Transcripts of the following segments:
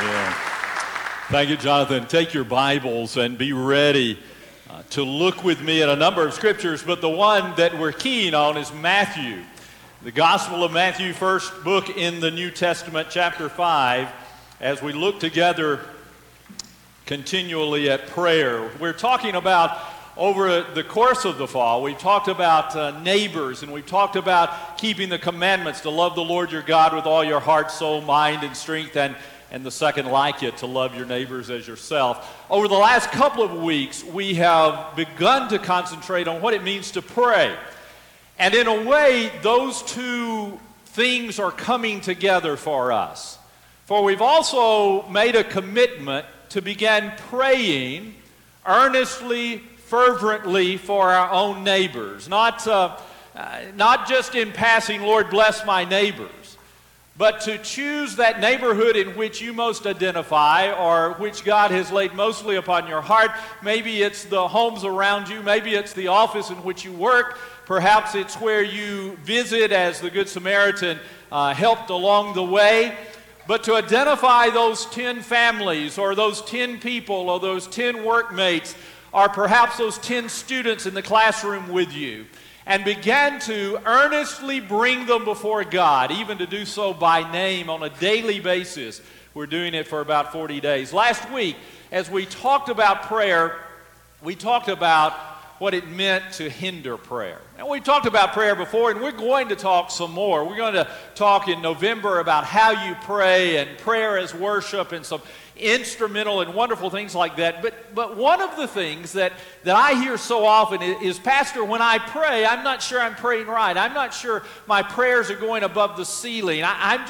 Amen. Thank you, Jonathan. Take your Bibles and be ready to look with me at a number of scriptures, but the one that we're keen on is Matthew. The Gospel of Matthew, first book in the New Testament, chapter 5, as we look together continually at prayer. We're talking about, over the course of the fall, we've talked about neighbors, and we've talked about keeping the commandments to love the Lord your God with all your heart, soul, mind, and strength, and the second like it, to love your neighbors as yourself. Over the last couple of weeks, we have begun to concentrate on what it means to pray. And in a way, those two things are coming together for us. For we've also made a commitment to begin praying earnestly, fervently for our own neighbors. Not just in passing, Lord, bless my neighbors, but to choose that neighborhood in which you most identify, or which God has laid mostly upon your heart. Maybe it's the homes around you. Maybe it's the office in which you work. Perhaps it's where you visit, as the Good Samaritan helped along the way. But to identify those 10 families, or those 10 people, or those 10 workmates, or perhaps those 10 students in the classroom with you, and began to earnestly bring them before God, even to do so by name on a daily basis. We're doing it for about 40 days. Last week, as we talked about prayer, we talked about what it meant to hinder prayer. And we talked about prayer before, and we're going to talk some more. We're going to talk in November about how you pray, and prayer as worship, and some instrumental and wonderful things like that. But one of the things that I hear so often is, Pastor, when I pray, I'm not sure I'm praying right. I'm not sure my prayers are going above the ceiling.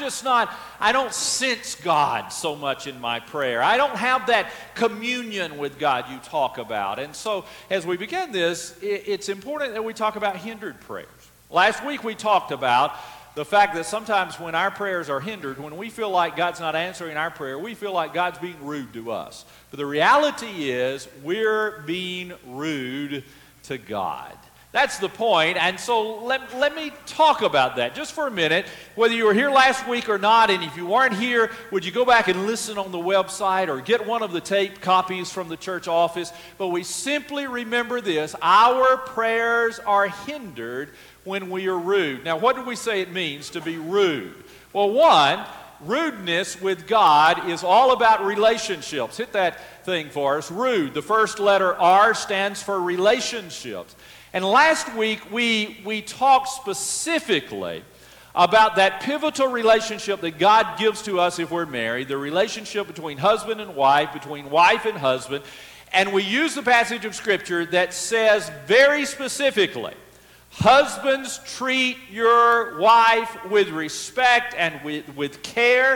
I don't sense God so much in my prayer. I don't have that communion with God you talk about. And so as we begin this, it's important that we talk about hindered prayers. Last week we talked about the fact that sometimes when our prayers are hindered, when we feel like God's not answering our prayer, we feel like God's being rude to us. But the reality is we're being rude to God. That's the point. And so let me talk about that just for a minute. Whether you were here last week or not, and if you weren't here, would you go back and listen on the website or get one of the tape copies from the church office? But we simply remember this: our prayers are hindered when we are rude. Now, what do we say it means to be rude? Well, one, rudeness with God is all about relationships. Hit that thing for us. Rude. The first letter R stands for relationships. And last week we talked specifically about that pivotal relationship that God gives to us if we're married, the relationship between husband and wife, between wife and husband. And we used the passage of Scripture that says very specifically, husbands, treat your wife with respect and with care,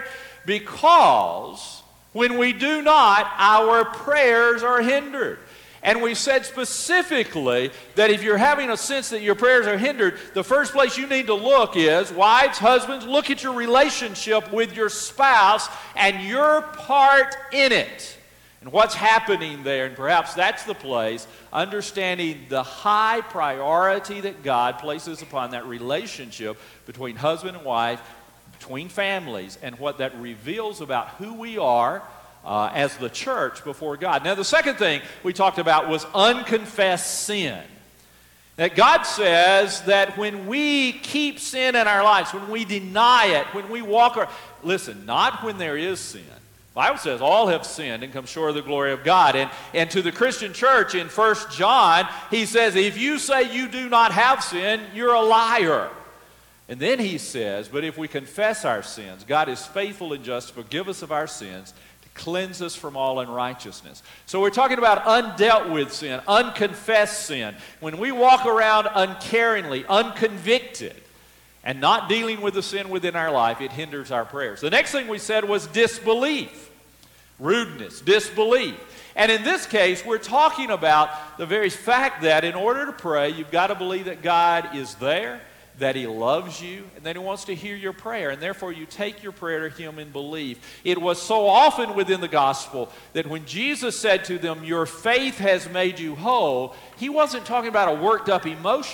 because when we do not, our prayers are hindered. And we said specifically that if you're having a sense that your prayers are hindered, the first place you need to look is, wives, husbands, look at your relationship with your spouse and your part in it. And what's happening there, and perhaps that's the place, understanding the high priority that God places upon that relationship between husband and wife, between families, and what that reveals about who we are as the church before God. Now, the second thing we talked about was unconfessed sin. That God says that when we keep sin in our lives, when we deny it, when we walk, listen, not when there is sin. The Bible says all have sinned and come short of the glory of God. And to the Christian church in 1 John, he says, if you say you do not have sin, you're a liar. And then he says, but if we confess our sins, God is faithful and just to forgive us of our sins, cleanse us from all unrighteousness. So we're talking about undealt with sin, unconfessed sin. When we walk around uncaringly, unconvicted, and not dealing with the sin within our life, it hinders our prayers. The next thing we said was disbelief. Rudeness, disbelief. And in this case, we're talking about the very fact that in order to pray, you've got to believe that God is there, that He loves you, and that He wants to hear your prayer, and therefore you take your prayer to Him in belief. It was so often within the gospel that when Jesus said to them, your faith has made you whole, He wasn't talking about a worked up emotion.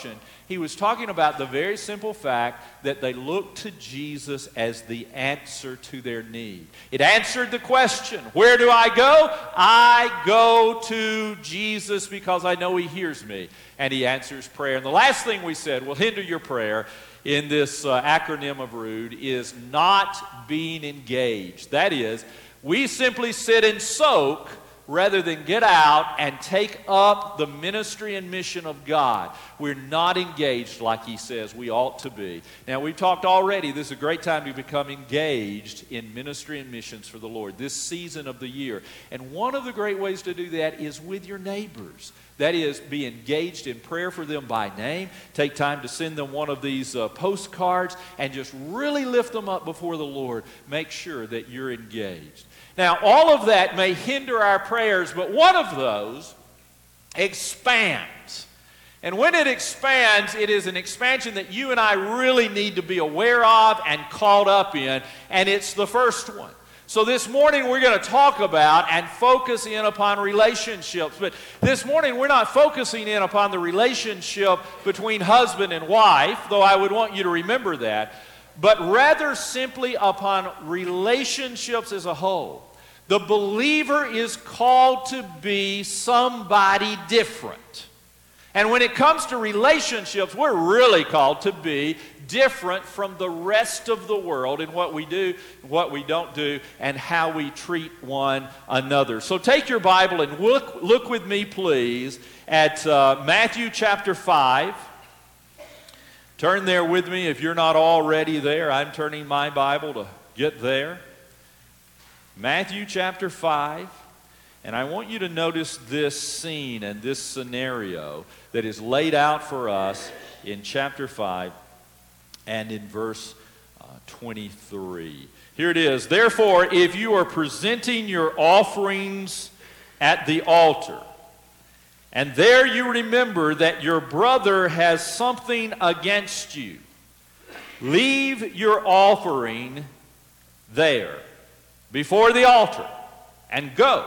He was talking about the very simple fact that they looked to Jesus as the answer to their need. It answered the question, where do I go? I go to Jesus because I know He hears me, and He answers prayer. And the last thing we said will hinder your prayer in this acronym of ROOD is not being engaged. That is, we simply sit and soak rather than get out and take up the ministry and mission of God. We're not engaged like He says we ought to be. Now, we've talked already, this is a great time to become engaged in ministry and missions for the Lord, this season of the year. And one of the great ways to do that is with your neighbors. That is, be engaged in prayer for them by name. Take time to send them one of these postcards and just really lift them up before the Lord. Make sure that you're engaged. Now, all of that may hinder our prayers, but one of those expands. And when it expands, it is an expansion that you and I really need to be aware of and caught up in, and it's the first one. So this morning we're going to talk about and focus in upon relationships. But this morning we're not focusing in upon the relationship between husband and wife, though I would want you to remember that, but rather simply upon relationships as a whole. The believer is called to be somebody different. And when it comes to relationships, we're really called to be different from the rest of the world in what we do, what we don't do, and how we treat one another. So take your Bible and look with me, please, at Matthew chapter 5. Turn there with me if you're not already there. I'm turning my Bible to get there. Matthew chapter 5. And I want you to notice this scene and this scenario that is laid out for us in chapter 5 and in verse 23. Here it is. Therefore, if you are presenting your offerings at the altar, and there you remember that your brother has something against you, leave your offering there before the altar and go.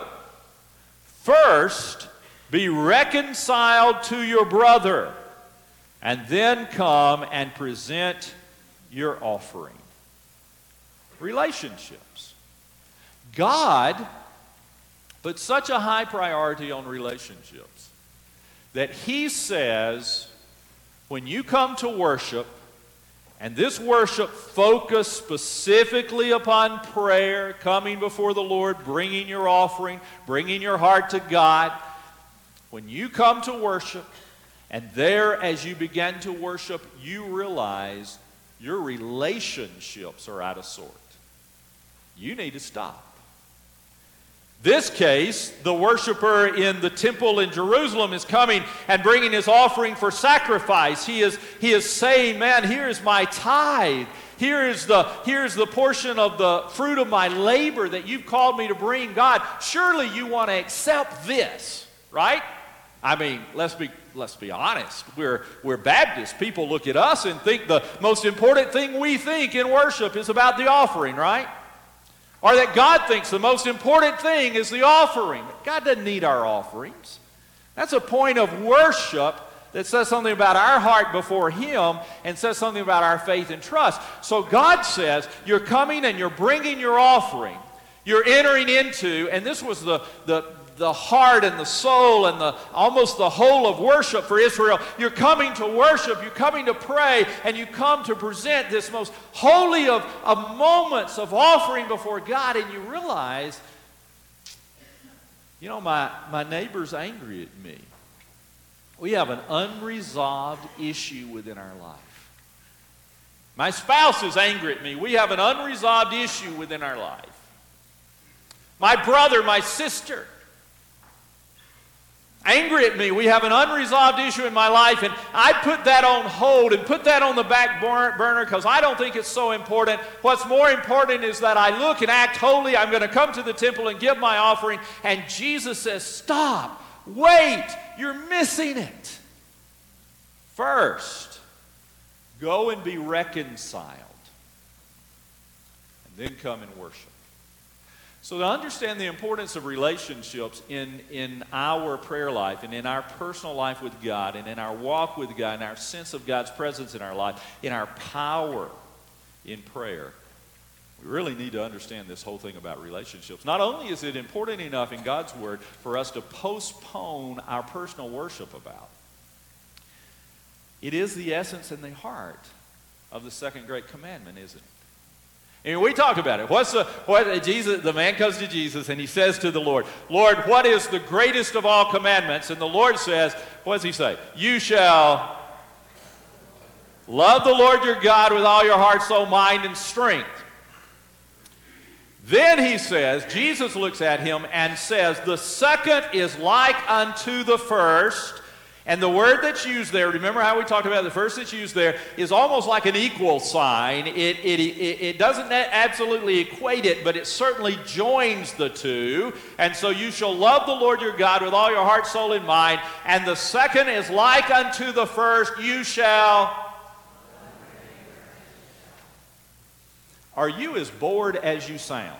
First, be reconciled to your brother, and then come and present your offering. Relationships. God put such a high priority on relationships that He says, when you come to worship, and this worship focused specifically upon prayer, coming before the Lord, bringing your offering, bringing your heart to God. When you come to worship, and there as you begin to worship, you realize your relationships are out of sort. You need to stop. This case, the worshiper in the temple in Jerusalem is coming and bringing his offering for sacrifice. He is saying, man, here's my tithe. Here's the portion of the fruit of my labor that you've called me to bring. God, surely you want to accept this, right? I mean, let's be honest. We're Baptists. People look at us and think the most important thing we think in worship is about the offering, right? Or that God thinks the most important thing is the offering. God doesn't need our offerings. That's a point of worship that says something about our heart before Him and says something about our faith and trust. So God says, you're coming and you're bringing your offering. You're entering into, and this was the heart and the soul and almost the whole of worship for Israel. You're coming to worship, you're coming to pray, and you come to present this most holy of moments of offering before God, and you realize, you know, my neighbor's angry at me. We have an unresolved issue within our life. My spouse is angry at me. We have an unresolved issue within our life. My brother, my sister, angry at me. We have an unresolved issue in my life, and I put that on hold and put that on the back burner because I don't think it's so important. What's more important is that I look and act holy. I'm going to come to the temple and give my offering. And Jesus says, stop, wait, you're missing it. First, go and be reconciled, and then come and worship. So to understand the importance of relationships in our prayer life and in our personal life with God and in our walk with God and our sense of God's presence in our life, in our power in prayer, we really need to understand this whole thing about relationships. Not only is it important enough in God's Word for us to postpone our personal worship about, it is the essence and the heart of the second great commandment, isn't it? And we talked about it. The man comes to Jesus and he says to the Lord, Lord, what is the greatest of all commandments? And the Lord says, what does he say? You shall love the Lord your God with all your heart, soul, mind, and strength. Then he says, Jesus looks at him and says, the second is like unto the first. And the word that's used there, remember how we talked about the first that's used there, is almost like an equal sign. It doesn't absolutely equate it, but it certainly joins the two. And so you shall love the Lord your God with all your heart, soul, and mind. And the second is like unto the first, you shall... Are you as bored as you sound?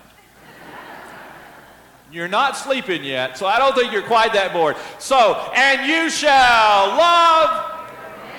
You're not sleeping yet, so I don't think you're quite that bored. So, and you shall love.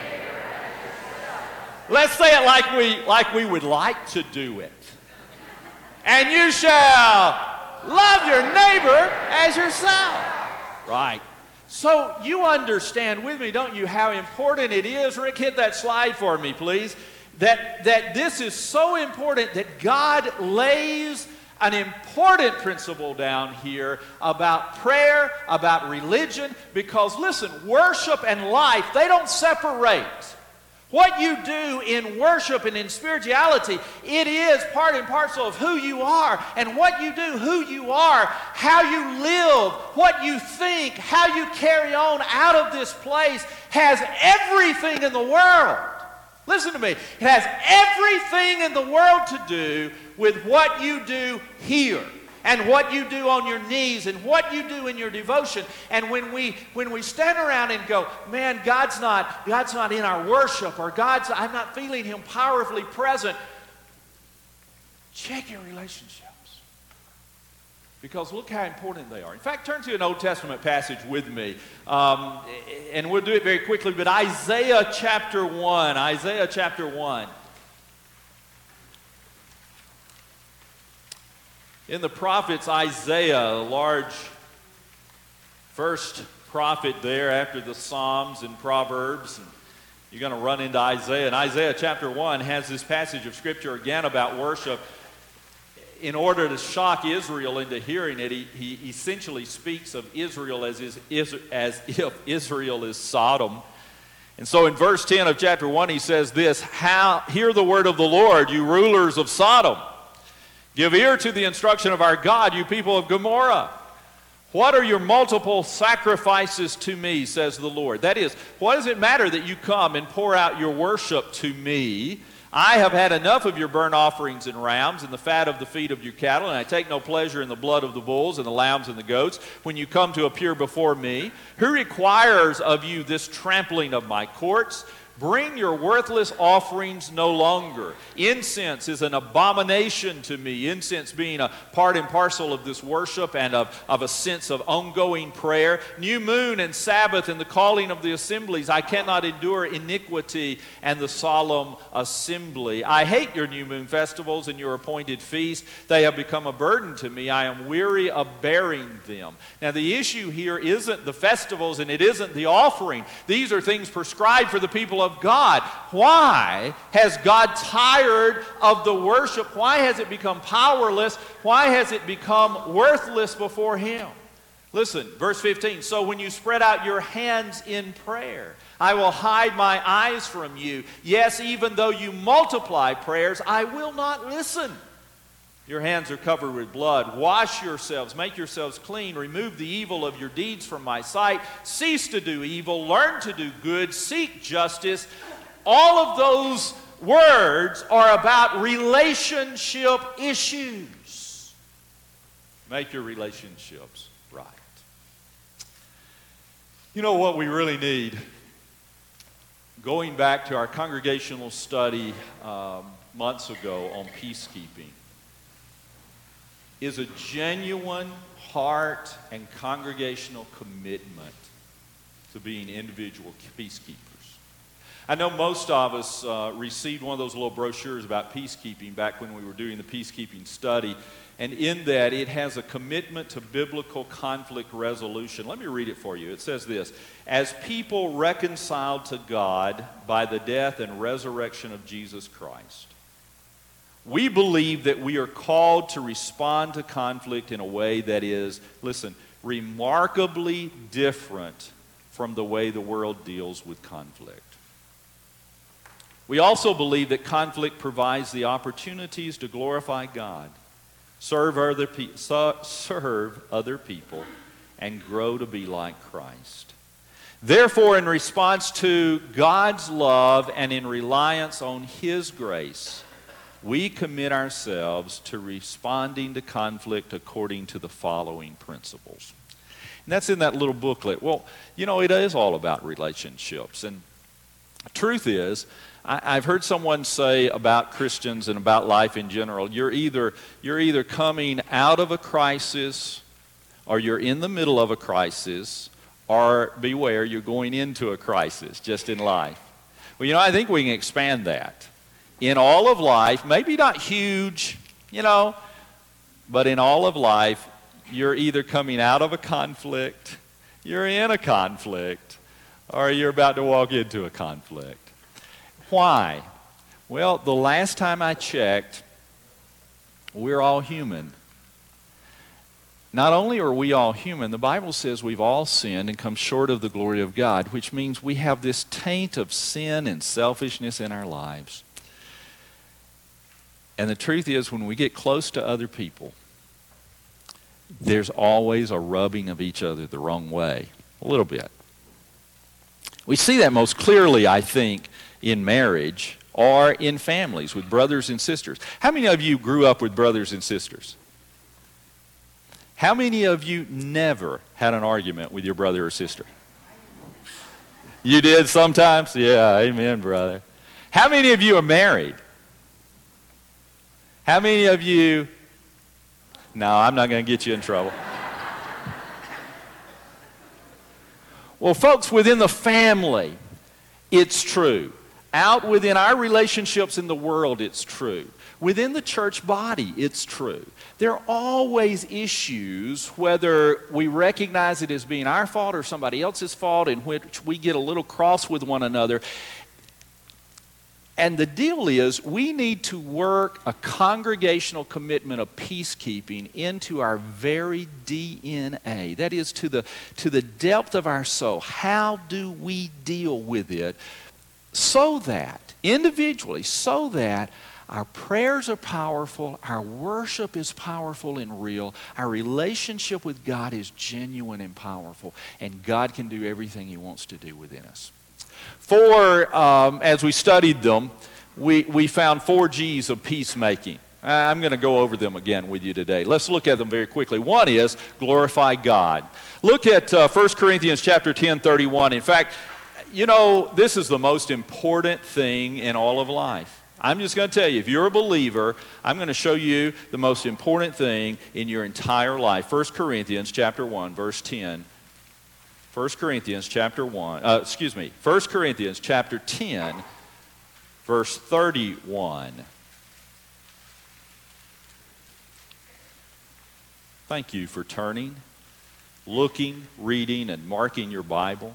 Let's say it like we would like to do it. And you shall love your neighbor as yourself. Right. So you understand with me, don't you, how important it is. Rick, hit that slide for me, please. That this is so important that God lays an important principle down here about prayer, about religion, because listen, worship and life, they don't separate. What you do in worship and in spirituality, it is part and parcel of who you are. And what you do, who you are, how you live, what you think, how you carry on out of this place has everything in the world. Listen to me. It has everything in the world to do with what you do here and what you do on your knees and what you do in your devotion. And when we stand around and go, man, God's not in our worship, or I'm not feeling Him powerfully present, check your relationships. Because look how important they are. In fact, turn to an Old Testament passage with me. And we'll do it very quickly, but Isaiah chapter 1. Isaiah chapter 1. In the prophets, Isaiah, a large first prophet there after the Psalms and Proverbs. And you're going to run into Isaiah. And Isaiah chapter 1 has this passage of Scripture again about worship. In order to shock Israel into hearing it, he essentially speaks of Israel as if Israel is Sodom. And so in verse 10 of chapter 1, he says this, hear the word of the Lord, you rulers of Sodom. Give ear to the instruction of our God, you people of Gomorrah. What are your multiple sacrifices to me, says the Lord? That is, what does it matter that you come and pour out your worship to me? I have had enough of your burnt offerings and rams and the fat of the feet of your cattle, and I take no pleasure in the blood of the bulls and the lambs and the goats when you come to appear before me. Who requires of you this trampling of my courts? Bring your worthless offerings no longer. Incense is an abomination to me. Incense being a part and parcel of this worship and of a sense of ongoing prayer. New moon and Sabbath and the calling of the assemblies. I cannot endure iniquity and the solemn assembly. I hate your new moon festivals and your appointed feasts. They have become a burden to me. I am weary of bearing them. Now the issue here isn't the festivals and it isn't the offering. These are things prescribed for the people of God. Why has God tired of the worship? Why has it become powerless? Why has it become worthless before Him? Listen, verse 15. So when you spread out your hands in prayer, I will hide my eyes from you. Yes, even though you multiply prayers, I will not listen. Your hands are covered with blood. Wash yourselves, make yourselves clean. Remove the evil of your deeds from my sight. Cease to do evil. Learn to do good. Seek justice. All of those words are about relationship issues. Make your relationships right. You know what we really need? Going back to our congregational study months ago on peacekeeping. is a genuine heart and congregational commitment to being individual peacekeepers. I know most of us received one of those little brochures about peacekeeping back when we were doing the peacekeeping study, and in that it has a commitment to biblical conflict resolution. Let me read it for you. It says this: as people reconciled to God by the death and resurrection of Jesus Christ, we believe that we are called to respond to conflict in a way that is, listen, remarkably different from the way the world deals with conflict. We also believe that conflict provides the opportunities to glorify God, serve other people, and grow to be like Christ. Therefore, in response to God's love and in reliance on His grace, we commit ourselves to responding to conflict according to the following principles. And that's in that little booklet. Well, you know, it is all about relationships. And the truth is, I've heard someone say about Christians and about life in general, you're either coming out of a crisis, or you're in the middle of a crisis, or beware, you're going into a crisis just in life. Well, you know, I think we can expand that. In all of life, maybe not huge, you know, but in all of life, you're either coming out of a conflict, you're in a conflict, or you're about to walk into a conflict. Why? Well, the last time I checked, we're all human. Not only are we all human, the Bible says we've all sinned and come short of the glory of God, which means we have this taint of sin and selfishness in our lives. And the truth is, when we get close to other people, there's always a rubbing of each other the wrong way, a little bit. We see that most clearly, I think, in marriage or in families with brothers and sisters. How many of you grew up with brothers and sisters? How many of you never had an argument with your brother or sister? You did sometimes? Yeah, amen, brother. How many of you are married? How many of you... No, I'm not going to get you in trouble. Well, folks, within the family, it's true. Out within our relationships in the world, it's true. Within the church body, it's true. There are always issues, whether we recognize it as being our fault or somebody else's fault, in which we get a little cross with one another. And the deal is, we need to work a congregational commitment of peacekeeping into our very DNA. That is, to the depth of our soul. How do we deal with it so that, individually, so that our prayers are powerful, our worship is powerful and real, our relationship with God is genuine and powerful, and God can do everything He wants to do within us. As we studied them, we found 4 G's of peacemaking. I'm going to go over them again with you today. Let's look at them very quickly. One is glorify God. Look at 1 Corinthians chapter 10, 31. In fact, you know, this is the most important thing in all of life. I'm just going to tell you, if you're a believer, I'm going to show you the most important thing in your entire life. 1 Corinthians chapter 1, verse 10. 1 Corinthians chapter 1 Corinthians chapter 10, verse 31. Thank you for turning, looking, reading, and marking your Bible.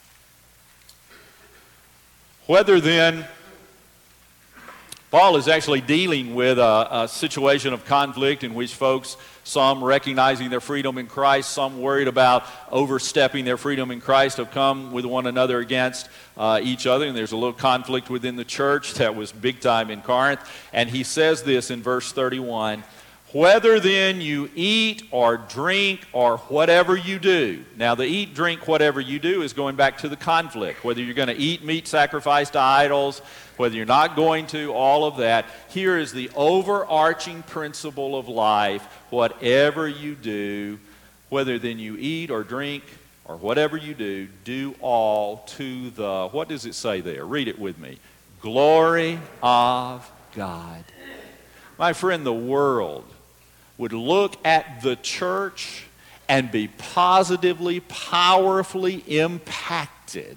Whether then, Paul is actually dealing with a situation of conflict in which folks, some recognizing their freedom in Christ, some worried about overstepping their freedom in Christ, have come with one another against each other. And there's a little conflict within the church that was big time in Corinth. And he says this in verse 31, whether then you eat or drink or whatever you do. Now the eat, drink, whatever you do is going back to the conflict. Whether you're going to eat meat sacrificed to idols, whether you're not going to, all of that. Here is the overarching principle of life. Whatever you do, whether then you eat or drink or whatever you do, do all to the, what does it say there? Read it with me. Glory of God. My friend, the world would look at the church and be positively, powerfully impacted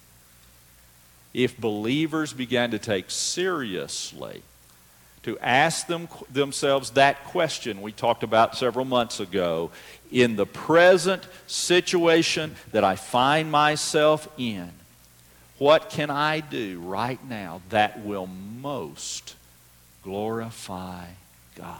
if believers began to take seriously to ask themselves that question we talked about several months ago. In the present situation that I find myself in, what can I do right now that will most glorify God?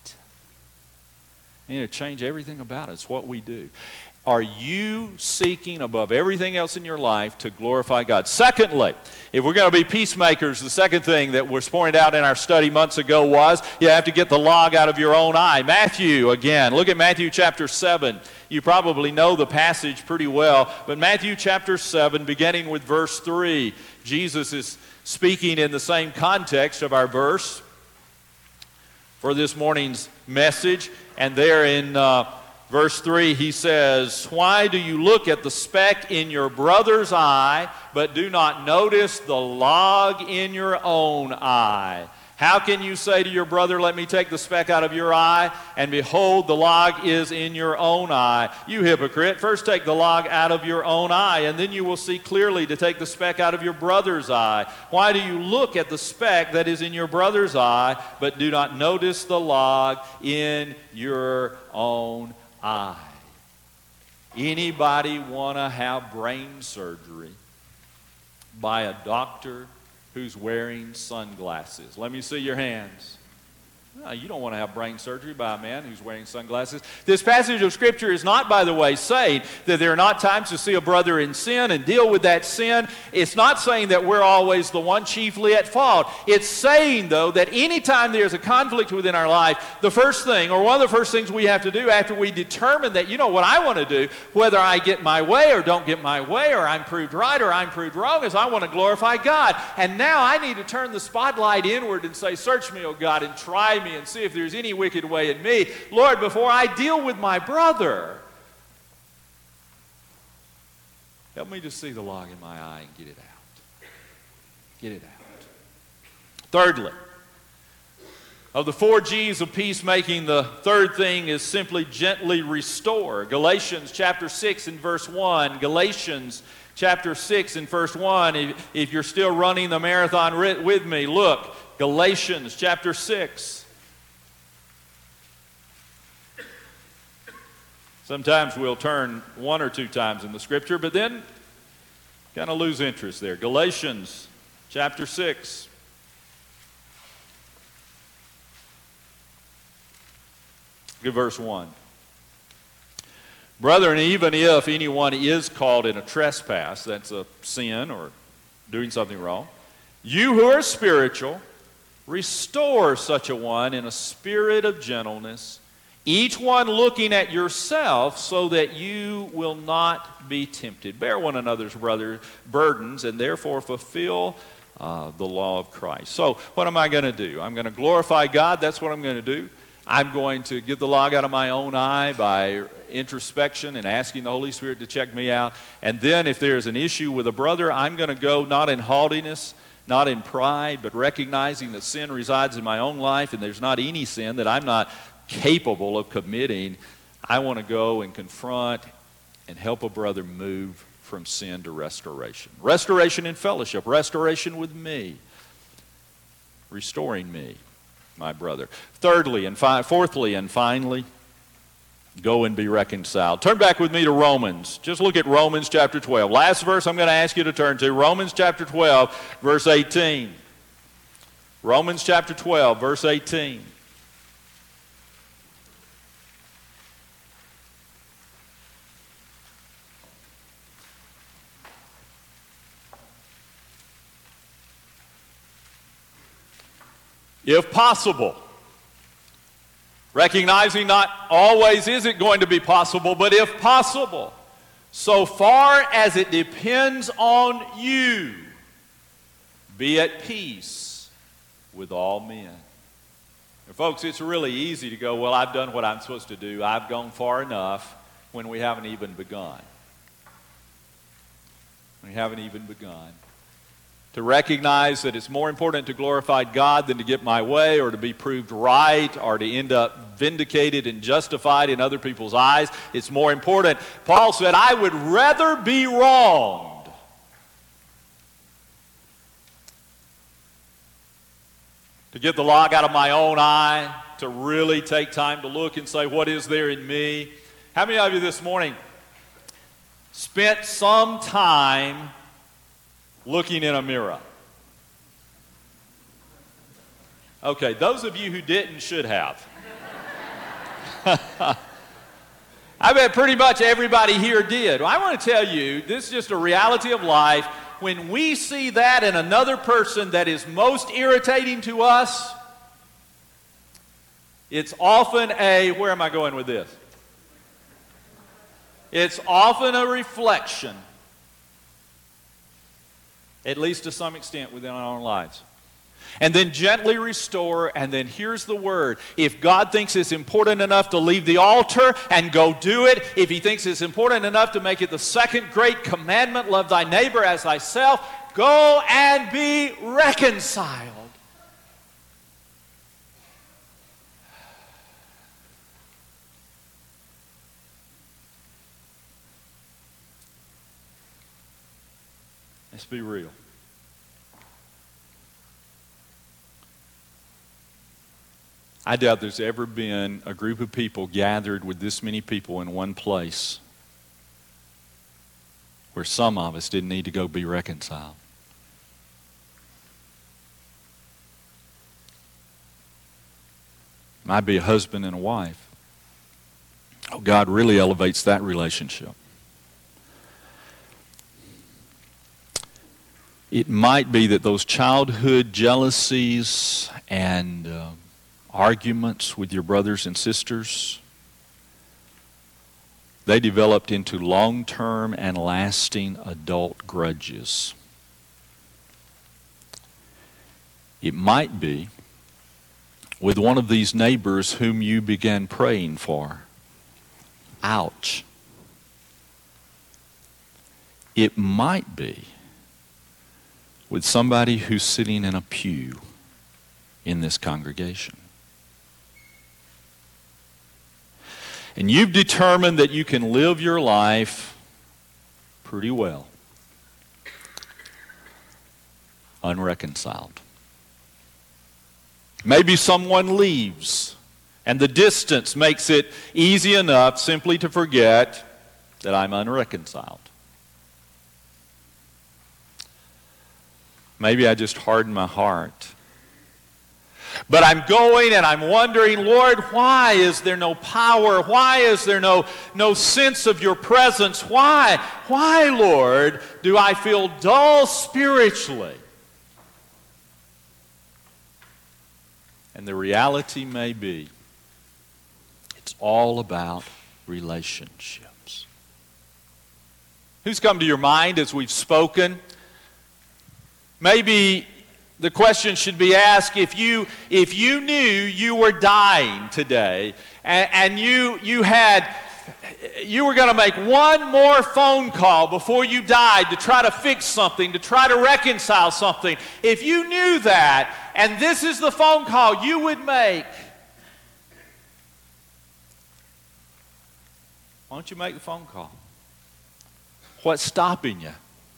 You know, change everything about it. It's what we do. Are you seeking above everything else in your life to glorify God? Secondly, if we're going to be peacemakers, the second thing that was pointed out in our study months ago was you have to get the log out of your own eye. Matthew, again, look at Matthew chapter 7. You probably know the passage pretty well, but Matthew chapter 7, beginning with verse 3, Jesus is speaking in the same context of our verse for this morning's message, and there in verse 3, he says, "Why do you look at the speck in your brother's eye, but do not notice the log in your own eye? How can you say to your brother, 'Let me take the speck out of your eye,' and behold, the log is in your own eye? You hypocrite, first take the log out of your own eye, and then you will see clearly to take the speck out of your brother's eye. Why do you look at the speck that is in your brother's eye, but do not notice the log in your own eye?" Anybody want to have brain surgery by a doctor who's wearing sunglasses? Let me see your hands. No, you don't want to have brain surgery by a man who's wearing sunglasses. This passage of Scripture is not, by the way, saying that there are not times to see a brother in sin and deal with that sin. It's not saying that we're always the one chiefly at fault. It's saying, though, that anytime there's a conflict within our life, the first thing, or one of the first things we have to do after we determine that, you know what I want to do, whether I get my way or don't get my way, or I'm proved right or I'm proved wrong, is I want to glorify God. And now I need to turn the spotlight inward and say, "Search me, O God, and try me and see if there's any wicked way in me. Lord, before I deal with my brother, help me to see the log in my eye and get it out." Get it out. Thirdly, of the 4 G's of peacemaking, the third thing is simply gently restore. Galatians chapter 6 and verse 1. Galatians chapter 6 and verse 1. If you're still running the marathon with me, look. Galatians chapter 6. Sometimes we'll turn 1 or 2 times in the Scripture, but then kind of lose interest there. Galatians chapter 6. Look at verse 1. "Brethren, even if anyone is caught in a trespass," that's a sin or doing something wrong, "you who are spiritual, restore such a one in a spirit of gentleness, each one looking at yourself, so that you will not be tempted. Bear one another's burdens, and therefore fulfill the law of Christ." So what am I going to do? I'm going to glorify God. That's what I'm going to do. I'm going to get the log out of my own eye by introspection and asking the Holy Spirit to check me out. And then if there's an issue with a brother, I'm going to go not in haughtiness, not in pride, but recognizing that sin resides in my own life, and there's not any sin that I'm not capable of committing. I want to go and confront and help a brother move from sin to restoration. Restoration in fellowship, restoration with me, restoring me, my brother. Fourthly and finally, go and be reconciled. Turn back with me to Romans. Just look at Romans chapter 12. Last verse I'm going to ask you to turn to, Romans chapter 12, verse 18. Romans chapter 12, verse 18. If possible, recognizing not always is it going to be possible, but if possible, so far as it depends on you, be at peace with all men. And folks, it's really easy to go, well, I've done what I'm supposed to do. I've gone far enough, when we haven't even begun. We haven't even begun. to recognize that it's more important to glorify God than to get my way or to be proved right or to end up vindicated and justified in other people's eyes. It's more important. Paul said, I would rather be wronged to get the log out of my own eye, to really take time to look and say, what is there in me? How many of you this morning spent some time looking in a mirror? Okay, those of you who didn't should have. I bet pretty much everybody here did. Well, I want to tell you, this is just a reality of life. When we see that in another person that is most irritating to us, it's often where am I going with this? It's often a reflection, at least to some extent within our own lives. And then gently restore, and then here's the word. If God thinks it's important enough to leave the altar and go do it, if He thinks it's important enough to make it the second great commandment, love thy neighbor as thyself, go and be reconciled. Let's be real. I doubt there's ever been a group of people gathered with this many people in one place where some of us didn't need to go be reconciled. Might be a husband and a wife. Oh, God really elevates that relationship. It might be that those childhood jealousies and arguments with your brothers and sisters, they developed into long-term and lasting adult grudges. It might be with one of these neighbors whom you began praying for. Ouch. It might be with somebody who's sitting in a pew in this congregation. And you've determined that you can live your life pretty well, unreconciled. Maybe someone leaves, and the distance makes it easy enough simply to forget that I'm unreconciled. Maybe I just hardened my heart. But I'm going and I'm wondering, Lord, why is there no power? Why is there no sense of your presence? Why, Lord, do I feel dull spiritually? And the reality may be, it's all about relationships. Who's come to your mind as we've spoken? Maybe the question should be asked, if you knew you were dying today and you were going to make one more phone call before you died to try to fix something, to try to reconcile something, if you knew that and this is the phone call you would make, why don't you make the phone call? What's stopping you?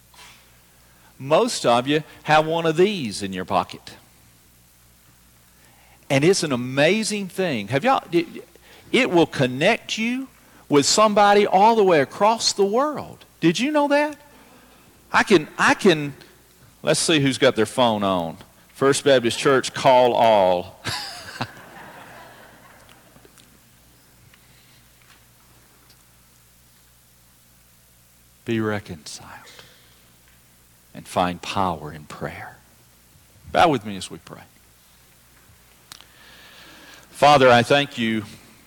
Most of you have one of these in your pocket. And it's an amazing thing. It will connect you with somebody all the way across the world. Did you know that? I can, let's see who's got their phone on. First Baptist Church, call all. Be reconciled. And find power in prayer. Bow with me as we pray. Father, I thank you,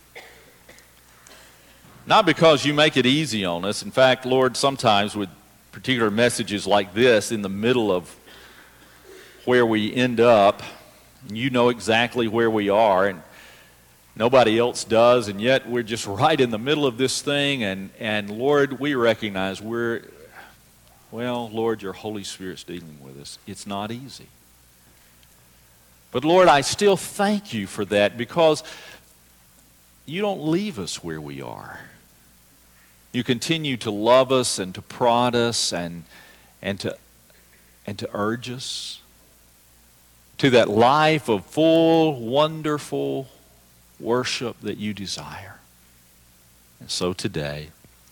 not because you make it easy on us. In fact, Lord, sometimes with particular messages like this, in the middle of where we end up, and you know exactly where we are, and nobody else does, and yet we're just right in the middle of this thing, and Lord, we recognize we're Well, Lord, your Holy Spirit's dealing with us. It's not easy. But Lord, I still thank you for that because you don't leave us where we are. You continue to love us and to prod us and to urge us to that life of full, wonderful worship that you desire. And so today,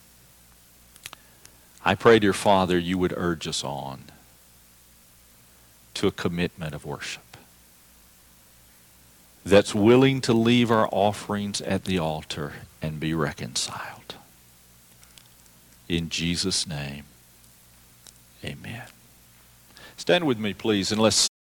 I pray, dear Father, you would urge us on to a commitment of worship that's willing to leave our offerings at the altar and be reconciled. In Jesus' name, amen. Stand with me, please, and let's